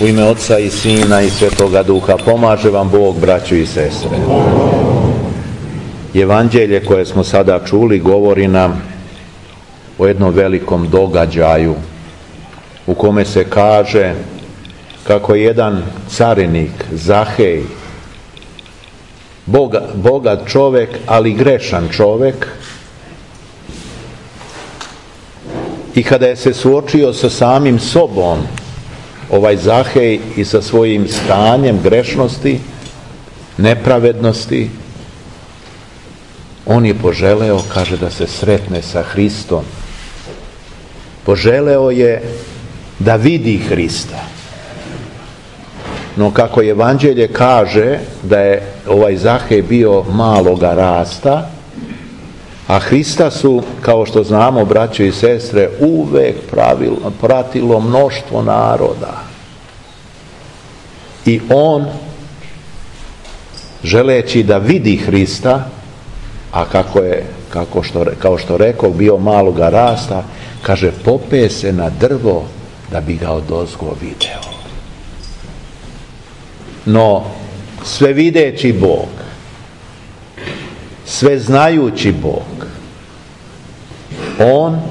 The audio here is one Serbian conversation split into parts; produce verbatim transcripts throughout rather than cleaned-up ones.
U ime Oca i Sina i Svetoga Duha pomaže vam Bog, braćo i sestre. Evanđelje koje smo sada čuli govori nam o jednom velikom događaju u kome se kaže kako jedan carinik, Zahej, boga, bogat čovjek, ali grešan čovjek, i kada je se suočio sa samim sobom, ovaj Zahej, i sa svojim stanjem grešnosti, nepravednosti, on je poželeo, kaže, da se sretne sa Hristom. Poželeo je da vidi Hrista. No kako Evanđelje kaže da je ovaj Zahej bio maloga rasta, a Hrista su, kao što znamo, braćo i sestre, uvek pravilo, pratilo mnoštvo naroda. I on, želeći da vidi Hrista, a kako je, kako što, kao što rekao, bio maloga rasta, kaže, pope se na drvo da bi ga odozgo video. No, sve videći Bog, sve znajući Bog, on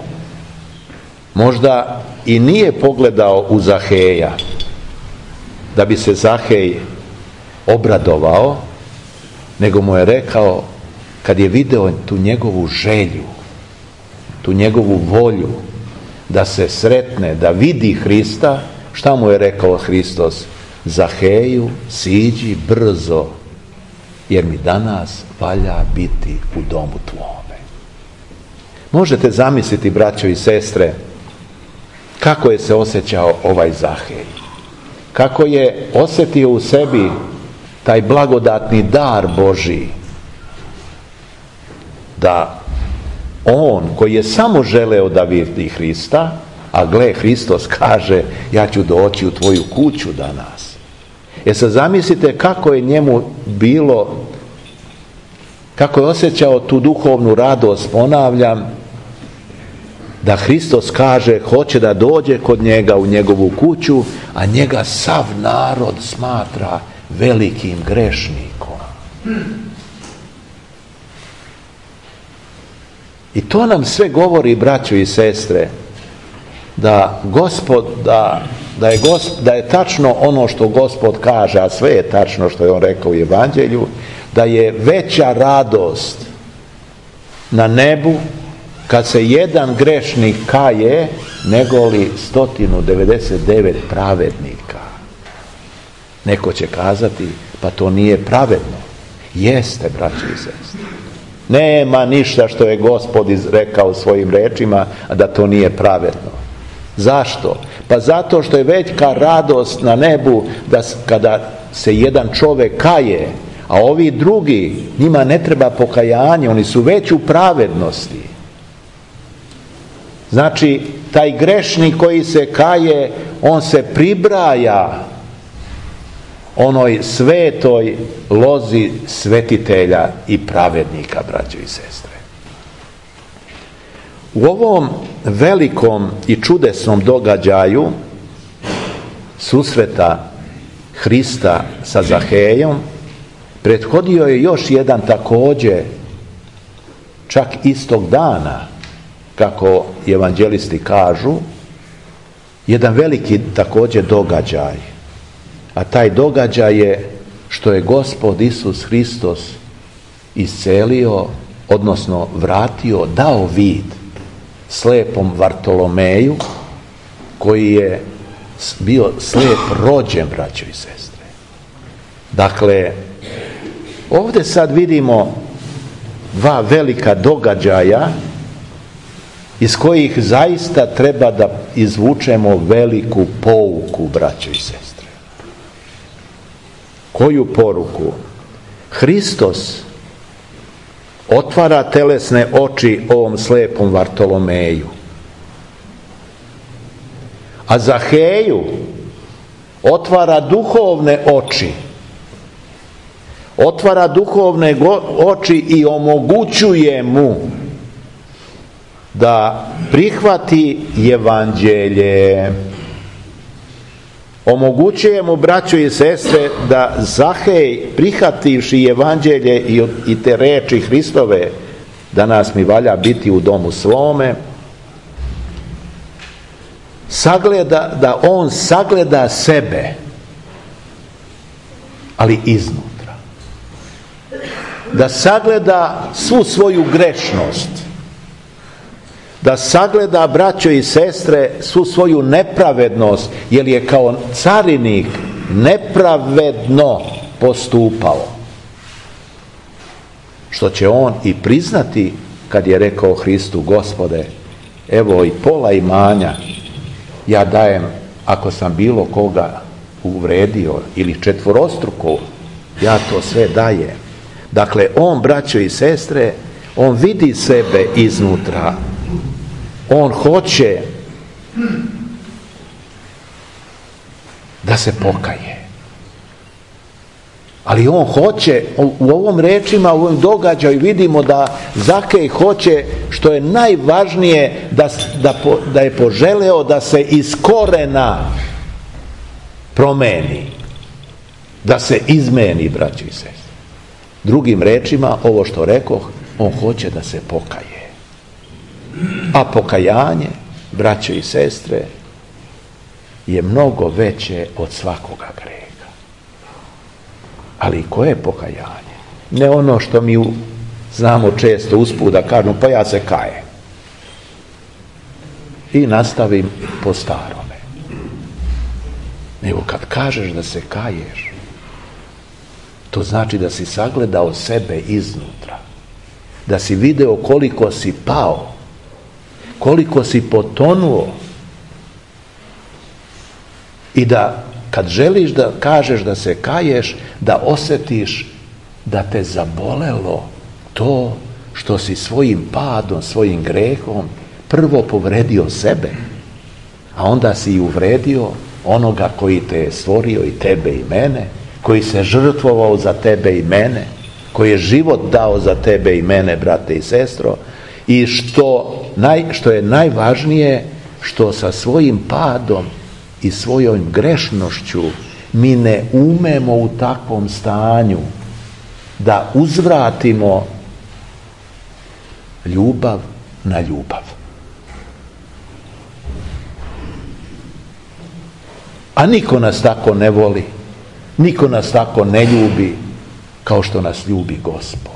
možda i nije pogledao u Zaheja da bi se Zahej obradovao, nego mu je rekao, kad je video tu njegovu želju, tu njegovu volju da se sretne, da vidi Hrista, šta mu je rekao Hristos? Zaheju, siđi brzo, jer mi danas valja biti u domu tvome. Možete zamisliti, braćo i sestre, kako je se osjećao ovaj Zahej. Kako je osjetio u sebi taj blagodatni dar Božji, da on koji je samo želeo da vidi Hrista, a gle, Hristos kaže, ja ću doći u tvoju kuću danas. E sad zamislite kako je njemu bilo, kako je osjećao tu duhovnu radost, ponavljam, da Hristos kaže, hoće da dođe kod njega u njegovu kuću, a njega sav narod smatra velikim grešnikom. I to nam sve govori, braćo i sestre, da Gospod, da, da, je Gospod, da je tačno ono što Gospod kaže, a sve je tačno što je on rekao u Evanđelju, da je veća radost na nebu kad se jedan grešnik kaje, nego li sto devedeset devet pravednika. Neko će kazati, pa to nije pravedno. Jeste, braćo i sestre. Nema ništa što je Gospod izrekao svojim rečima, a da to nije pravedno. Zašto? Pa zato što je velika radost na nebu da kada se jedan čovjek kaje, a ovi drugi, njima ne treba pokajanje, oni su već u pravednosti. Znači, taj grešnik koji se kaje, on se pribraja onoj svetoj lozi svetitelja i pravednika, braćo i sestre. U ovom velikom i čudesnom događaju susreta Hrista sa Zahejom prethodio je još jedan također, čak istog dana, kako evanđelisti kažu, jedan veliki također događaj. A taj događaj je što je Gospod Isus Hristos iscelio, odnosno vratio, dao vid slepom Vartolomeju, koji je bio slijep rođen, braćo i sestre. Dakle, ovdje sad vidimo dva velika događaja iz kojih zaista treba da izvučemo veliku pouku, braćo i sestre. Koju poruku? Hristos otvara telesne oči ovom slepom Vartolomeju, a Zaheju otvara duhovne oči. Otvara duhovne go- oči i omogućuje mu da prihvati evanđelje. omogućuje mu, braćo i sestre, da Zahej, prihvativši evanđelje i, i te reči Hristove, danas mi valja biti u domu svome, sagleda, da on sagleda sebe, ali iznutra. Da sagleda svu svoju grešnost, da sagleda, braćo i sestre, svu svoju nepravednost, jer je kao carinik nepravedno postupao. Što će on i priznati kad je rekao Hristu: Gospode, evo i pola imanja ja dajem ako sam bilo koga uvredio, ili četvorostruko, ja to sve dajem. Dakle, on, braćo i sestre, on vidi sebe iznutra. On hoće da se pokaje. Ali on hoće, u ovom rečima, u ovom događaju vidimo da Zakej hoće, što je najvažnije, da, da, da je poželeo da se iz korena promeni, da se izmeni, braćo i sestre. Drugim rečima, ovo što rekoh, on hoće da se pokaje. A pokajanje, braćo i sestre, je mnogo veće od svakoga greha. Ali koje je pokajanje? Ne ono što mi znamo često usput da kažemo: pa ja se kajem i nastavim po starome. Nego kad kažeš da se kaješ, to znači da si sagledao sebe iznutra, da si video koliko si pao, koliko si potonuo, i da kad želiš da kažeš da se kaješ, da osjetiš da te zabolelo to što si svojim padom, svojim grehom prvo povredio sebe, a onda si i uvredio onoga koji te je stvorio, i tebe i mene, koji se žrtvovao za tebe i mene, koji je život dao za tebe i mene, brate i sestro, i što, naj, što je najvažnije, što sa svojim padom i svojom grešnošću mi ne umemo u takvom stanju da uzvratimo ljubav na ljubav. A niko nas tako ne voli, niko nas tako ne ljubi kao što nas ljubi Gospod.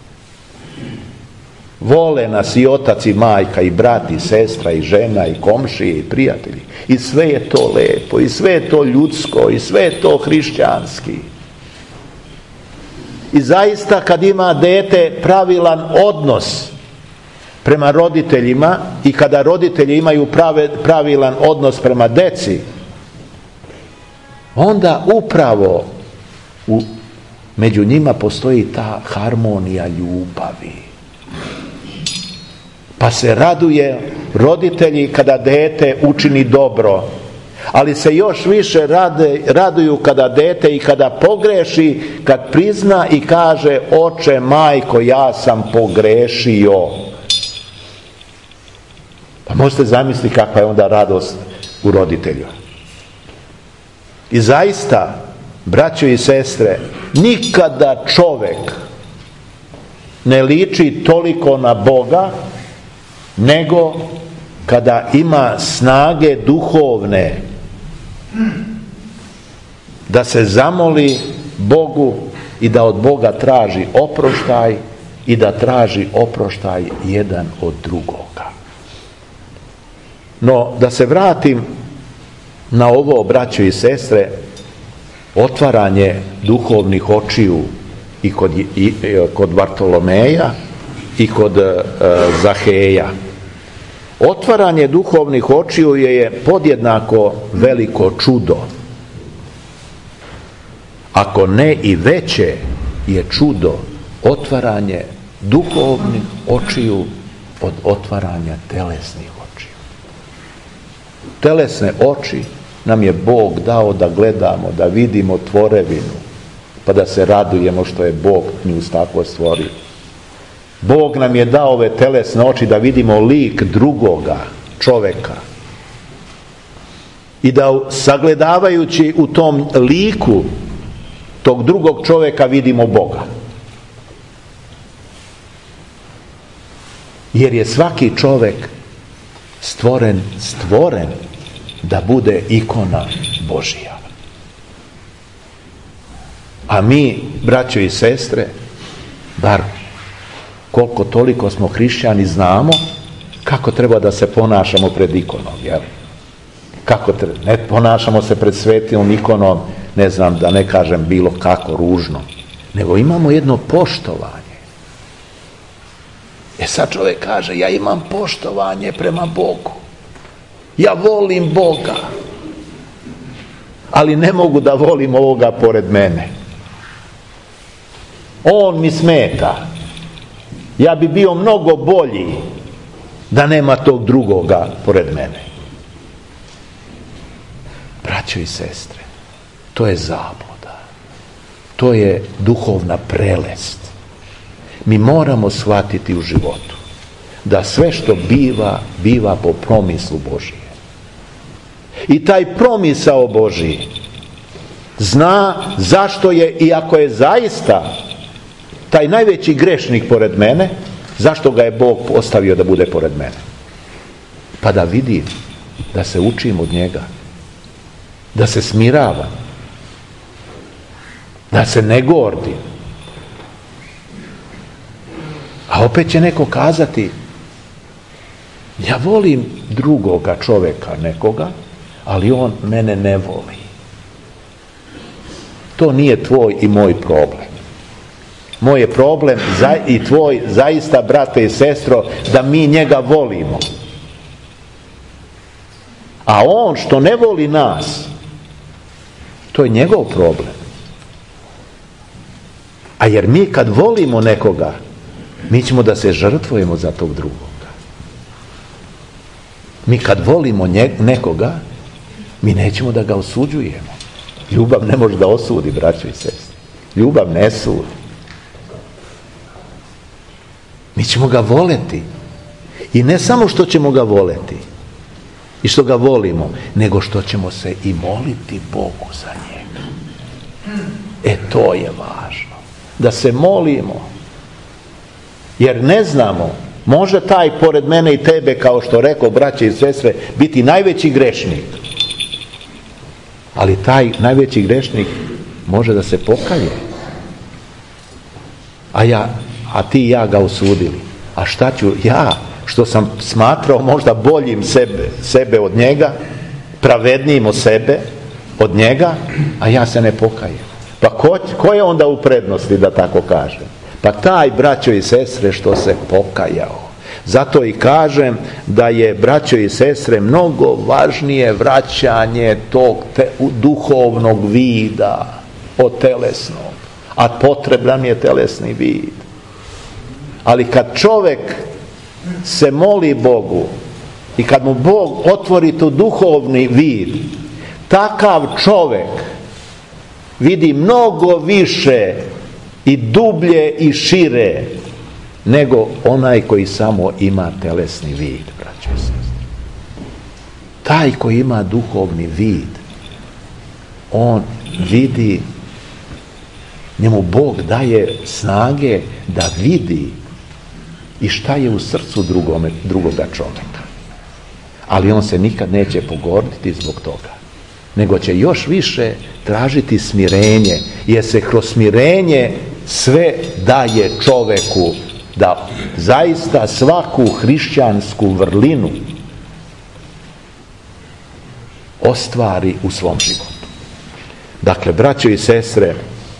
Vole nas i otac i majka, i brat i sestra, i žena, i komšije, i prijatelji. I sve je to lepo, i sve je to ljudsko, i sve je to hrišćanski. I zaista kad ima dete pravilan odnos prema roditeljima, i kada roditelji imaju prave, pravilan odnos prema deci, onda upravo u, među njima postoji ta harmonija ljubavi. Pa se raduje roditelji kada dete učini dobro, ali se još više rade, raduju kada dete i kada pogreši, kad prizna i kaže: oče, majko, ja sam pogrešio. Pa možete zamisliti kakva je onda radost u roditelju. I zaista, braćo i sestre, nikada čovjek ne liči toliko na Boga nego kada ima snage duhovne da se zamoli Bogu i da od Boga traži oproštaj i da traži oproštaj jedan od drugoga. No, da se vratim na ovo, braćo i sestre, otvaranje duhovnih očiju i kod, i, kod Bartolomeja i kod uh, Zaheja. Otvaranje duhovnih očiju je podjednako veliko čudo. Ako ne i veće je čudo otvaranje duhovnih očiju od otvaranja telesnih očiju. Telesne oči nam je Bog dao da gledamo, da vidimo tvorevinu, pa da se radujemo što je Bog nju tako stvorio. Bog nam je dao ove telesne oči da vidimo lik drugoga čoveka. i da sagledavajući u tom liku tog drugog čovjeka vidimo Boga. Jer je svaki čovjek stvoren, stvoren da bude ikona Božija. A mi, braćo i sestre, bar koliko toliko smo hrišćani, znamo kako treba da se ponašamo pred ikonom, jel? Kako treba, ne ponašamo se pred svetom ikonom, ne znam, da ne kažem bilo kako ružno, nego imamo jedno poštovanje. E sad čovjek kaže, ja imam poštovanje prema Bogu, ja volim Boga, ali ne mogu da volim ovoga pored mene. On mi smeta. Ja bi bio mnogo bolji da nema tog drugoga pored mene. Braćo i sestre, to je zabluda. To je duhovna prelest. Mi moramo shvatiti u životu da sve što biva, biva po promislu Božije. I taj promisao Božiji zna zašto je, iako je zaista taj najveći grešnik pored mene, zašto ga je Bog ostavio da bude pored mene? Pa da vidim, da se učim od njega, da se smiravam, da se ne gordim. A opet će neko kazati, ja volim drugoga čovjeka nekoga, ali on mene ne voli. To nije tvoj i moj problem. Moj je problem za, i tvoj zaista, brate i sestro, da mi njega volimo. A on što ne voli nas, to je njegov problem. A jer mi kad volimo nekoga, mi ćemo da se žrtvujemo za tog drugoga. Mi kad volimo nje, nekoga, mi nećemo da ga osuđujemo. Ljubav ne može da osudi, braćo i sestre. Ljubav ne sudi. Mi ćemo ga voleti. I ne samo što ćemo ga voleti i što ga volimo, nego što ćemo se i moliti Bogu za njega. E to je važno. Da se molimo. Jer ne znamo, može taj pored mene i tebe, kao što rekao braće i sestre, biti najveći grešnik. Ali taj najveći grešnik može da se pokaje. A ja, a ti i ja ga osudili. A šta ću ja, što sam smatrao možda boljim sebe, sebe od njega, pravednijim od sebe, od njega, a ja se ne pokajem. Pa ko, ko je onda u prednosti, da tako kažem? Pa taj, braćo i sestre, što se pokajao. Zato i kažem da je, braćo i sestre, mnogo važnije vraćanje tog te, duhovnog vida od telesnog. A potreban je telesni vid. Ali kad čovjek se moli Bogu i kad mu Bog otvori tu duhovni vid, takav čovjek vidi mnogo više i dublje i šire nego onaj koji samo ima telesni vid, braćo i sestre. Taj koji ima duhovni vid, on vidi, njemu Bog daje snage da vidi i šta je u srcu drugome, drugoga čovjeka. Ali on se nikad neće pogorditi zbog toga, nego će još više tražiti smirenje, jer se kroz smirenje sve daje čovjeku da zaista svaku hrišćansku vrlinu ostvari u svom životu. Dakle, braćo i sestre,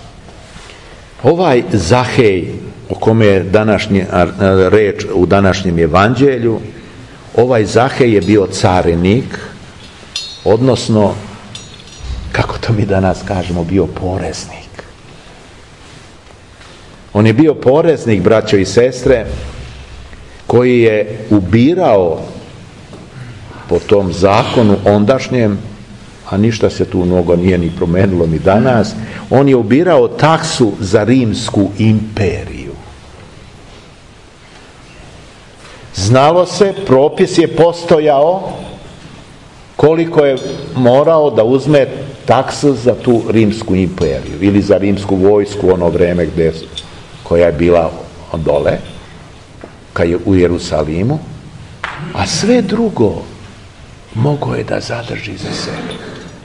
ovaj Zahej o kome je današnje, reč u današnjem evanđelju, ovaj Zahej je bio carinik, odnosno, kako to mi danas kažemo, bio poreznik. On je bio poreznik, braćo i sestre, koji je ubirao po tom zakonu ondašnjem, a ništa se tu mnogo nije ni promenilo ni danas, on je ubirao taksu za Rimsku imperiju. Znalo se, propis je postojao koliko je morao da uzme taksu za tu rimsku imperiju ili za rimsku vojsku ono vreme gde, koja je bila dole, kad je u Jerusalimu, a sve drugo mogao je da zadrži za sebe.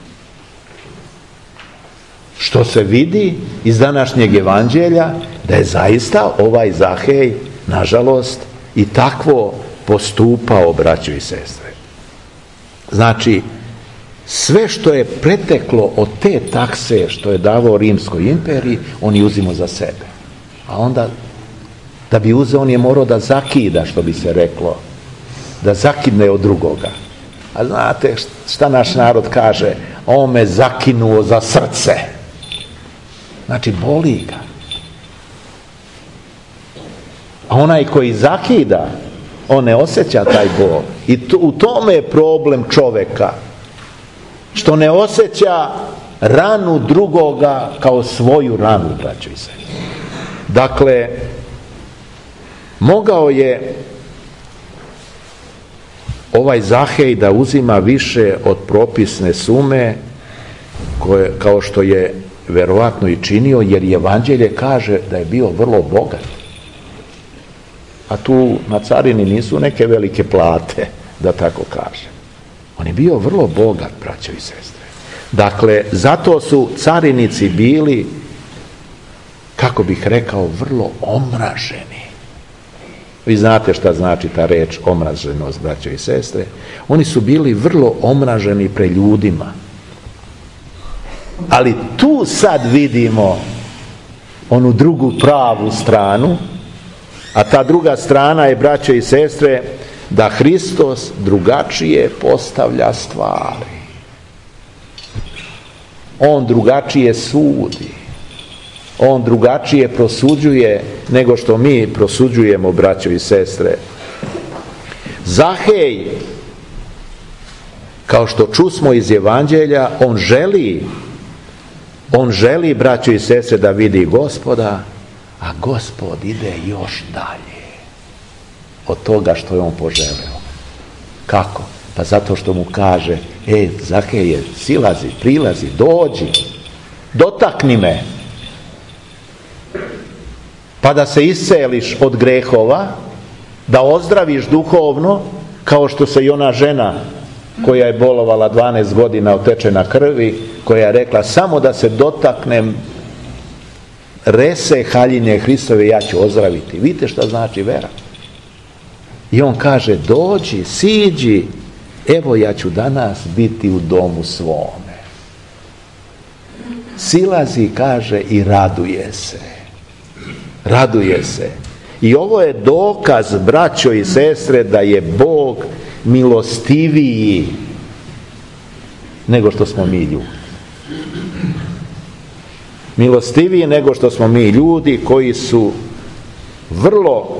Što se vidi iz današnjeg evanđelja da je zaista ovaj Zahej, nažalost, i takvo postupao, braćo i sestre. Znači, sve što je preteklo od te takse što je davao Rimskoj imperiji, on je uzimao za sebe. A onda, da bi uzeo, on je morao da zakida, što bi se reklo, da zakidne od drugoga. A znate šta naš narod kaže? On me zakinuo za srce. Znači, boli ga. A onaj koji zakida, on ne osjeća taj bol. I to, u tome je problem čoveka. Što ne osjeća ranu drugoga kao svoju ranu, braćo i sestre. Dakle, mogao je ovaj Zahej da uzima više od propisne sume, koje, kao što je verovatno i činio, jer evanđelje kaže da je bio vrlo bogat. A tu na carini nisu neke velike plate, da tako kažem. On je bio vrlo bogat, braćo i sestre. Dakle, zato su carinici bili, kako bih rekao, vrlo omraženi. Vi znate šta znači ta reč omraženost, braćo i sestre. Oni su bili vrlo omraženi pre ljudima. Ali tu sad vidimo onu drugu pravu stranu, a ta druga strana je, braćo i sestre, da Hristos drugačije postavlja stvari. On drugačije sudi. On drugačije prosuđuje nego što mi prosuđujemo, braćo i sestre. Zahej, kao što čusmo iz evanđelja, on želi, on želi, braćo i sestre, da vidi Gospoda, a Gospod ide još dalje od toga što je on poželeo. Kako? Pa zato što mu kaže, e, Zaheje, silazi, prilazi, dođi, dotakni me, pa da se isceliš od grehova, da ozdraviš duhovno, kao što se i ona žena koja je bolovala dvanaest godina otečena krvi, koja je rekla, samo da se dotaknem rese haljine Hristove, ja ću ozdraviti. Vidite šta znači vera. I on kaže, dođi, siđi, evo ja ću danas biti u domu svome. Silazi, kaže, i raduje se. Raduje se. I ovo je dokaz, braćo i sestre, da je Bog milostiviji nego što smo mi ljudi. Milostiviji nego što smo mi ljudi, koji su vrlo,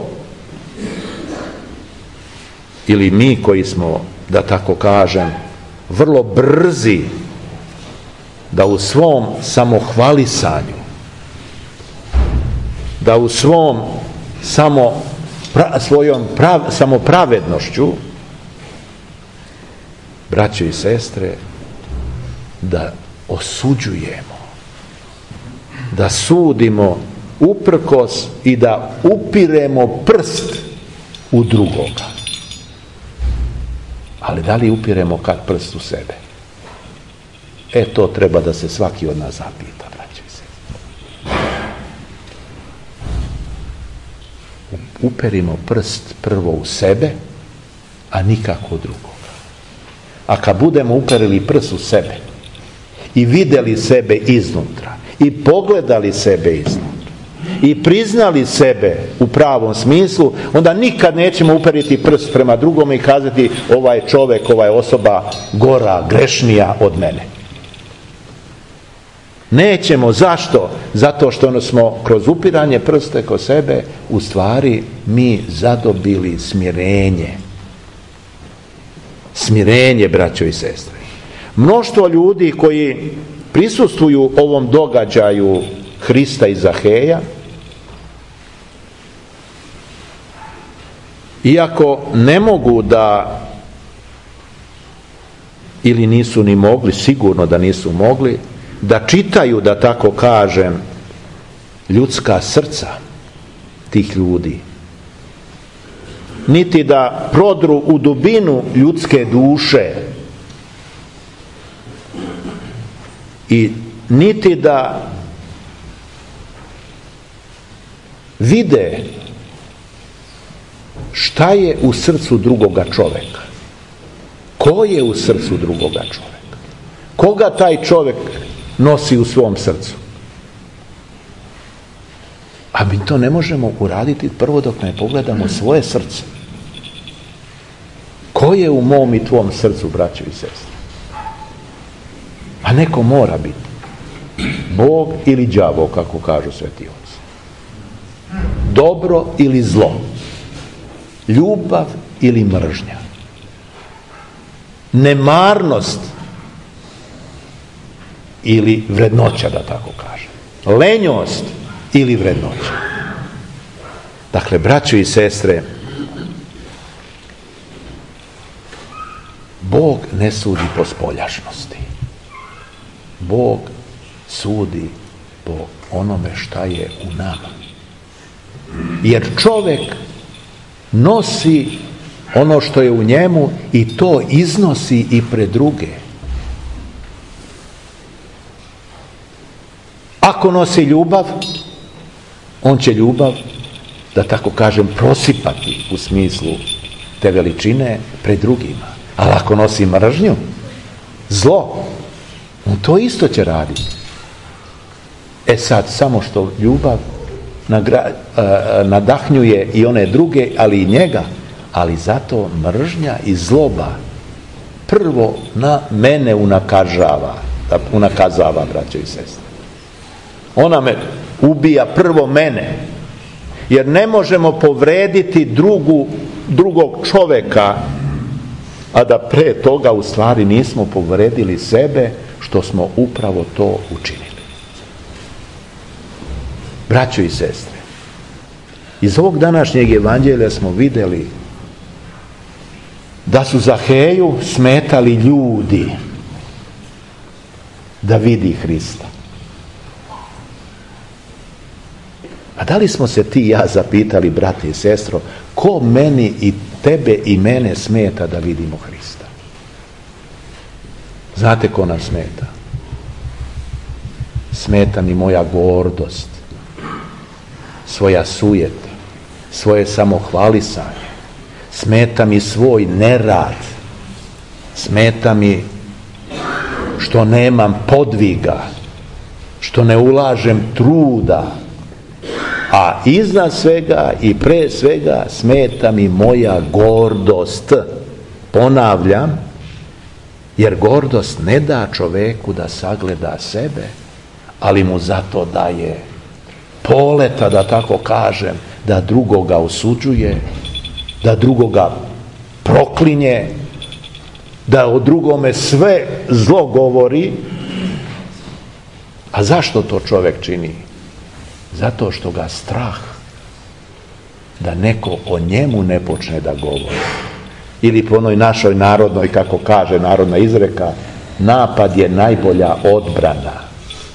ili mi koji smo, da tako kažem, vrlo brzi da u svom samohvalisanju, da u svom samo pra, svojom prav, samopravednošću, braćo i sestre, da osuđujemo, da sudimo uprkos i da upiremo prst u drugoga. Ali da li upiremo kad prst u sebe? E, to treba da se svaki od nas zapita, braćo i sestre. Uperimo prst prvo u sebe, a nikako u drugoga. A kad budemo uperili prst u sebe i videli sebe iznutra i pogledali sebe iznutra i priznali sebe u pravom smislu, onda nikad nećemo uperiti prst prema drugome i kazati, ovaj čovjek, ova je osoba gora, grešnija od mene. Nećemo. Zašto? Zato što smo kroz upiranje prste kod sebe u stvari mi zadobili smirenje. Smirenje, braćo i sestre. Mnoštvo ljudi koji prisustvuju ovom događaju Hrista i Zaheja, iako ne mogu da ili nisu ni mogli, sigurno da nisu mogli, da čitaju, da tako kažem, ljudska srca tih ljudi, niti da prodru u dubinu ljudske duše i niti da vide šta je u srcu drugoga čovjeka. Ko je u srcu drugoga čovjeka? Koga taj čovjek nosi u svom srcu? A mi to ne možemo uraditi prvo dok ne pogledamo svoje srce. Ko je u mom i tvom srcu, braćo i sestre? A neko mora biti. Bog ili đavo, kako kažu sveti oci. Dobro ili zlo. Ljubav ili mržnja. Nemarnost ili vrednoća, da tako kažem. Lenjost ili vrednoća. Dakle, braćo i sestre, Bog ne sudi po spoljašnosti. Bog sudi po onome šta je u nama. Jer čovjek nosi ono što je u njemu i to iznosi i pred druge. Ako nosi ljubav, on će ljubav, da tako kažem, prosipati u smislu te veličine pred drugima. Ali ako nosi mržnju, zlo, on to isto će raditi. E sad, samo što ljubav nagra, uh, nadahnjuje i one druge, ali i njega, ali zato mržnja i zloba prvo na mene unakazava, da unakazava, braćo i sestre. Ona me ubija prvo mene, jer ne možemo povrediti drugu, drugog čovjeka, a da pre toga u stvari nismo povredili sebe, što smo upravo to učinili. Braćo i sestre, iz ovog današnjeg evanđelja smo vidjeli da su Zaheju smetali ljudi da vidi Hrista. A da li smo se ti i ja zapitali, brate i sestro, ko meni i tebe i mene smeta da vidimo Hrista? Znate ko nam smeta? Smeta mi moja gordost, svoja sujeta, svoje samohvalisanje, smeta mi svoj nerad, smeta mi što nemam podviga, što ne ulažem truda, a iznad svega i pre svega smeta mi moja gordost. Ponavljam, jer gordost ne da čoveku da sagleda sebe, ali mu zato daje poleta, da tako kažem, da drugoga osuđuje, da drugoga proklinje, da o drugome sve zlo govori. A zašto to čovjek čini? Zato što ga strah da neko o njemu ne počne da govori. Ili po onoj našoj narodnoj, kako kaže narodna izreka, napad je najbolja odbrana.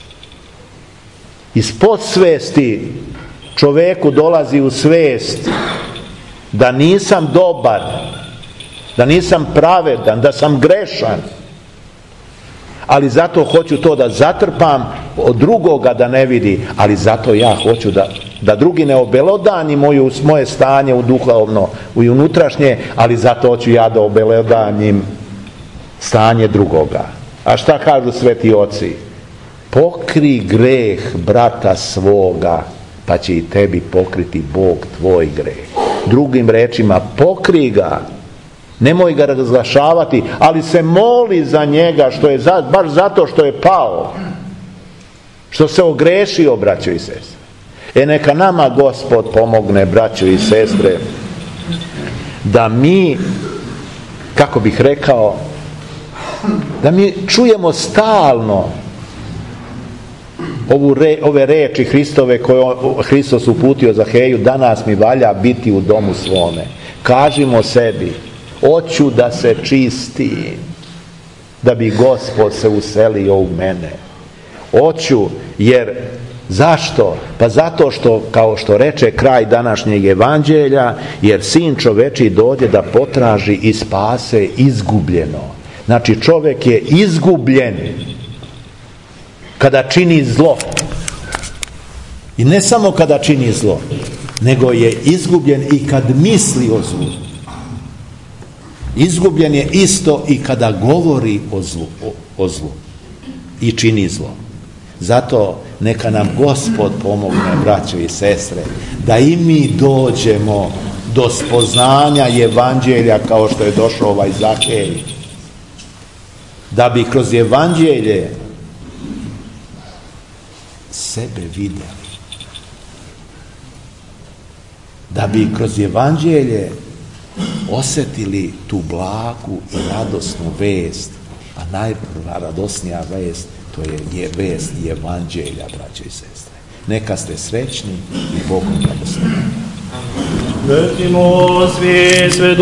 Iz podsvesti čoveku dolazi u svest da nisam dobar, da nisam pravedan, da sam grešan, ali zato hoću to da zatrpam, od drugoga da ne vidi, ali zato ja hoću da, da drugi ne obelodani moju, moje stanje u duhovno, u unutrašnje, ali zato hoću ja da obelodanim stanje drugoga. A šta kažu sveti oci? Pokri greh brata svoga, pa će i tebi pokriti Bog tvoj greh. Drugim rečima, pokri ga, nemoj ga razglašavati, ali se moli za njega, što je za, baš zato što je pao, što se ogrešio, braćo i sestre. E neka nama Gospod pomogne, braćo i sestre, da mi, kako bih rekao, da mi čujemo stalno ovu re, ove reči Hristove koje Hristos uputio Zaheju: danas mi valja biti u domu svome. Kažimo sebi: hoću da se čistim, da bi Gospod se uselio u mene. Hoću, jer zašto? Pa zato što, kao što reče kraj današnjeg evanđelja, jer sin čoveči dođe da potraži i spase izgubljeno. Znači čovjek je izgubljen kada čini zlo. I ne samo kada čini zlo, nego je izgubljen i kad misli o zlu. Izgubljen je isto i kada govori o zlu, o, o zlu i čini zlo. Zato neka nam Gospod pomogne, braćo i sestre, da i mi dođemo do spoznanja evanđelja kao što je došao ovaj Zakej. Da bi kroz evanđelje sebe vidjeli. Da bi kroz evanđelje osjetili tu blagu i radosnu vest. A najradosnija vest, to je, je vest evanđelja, braćo i sestre. Neka ste srećni i Bogom blagosloveni.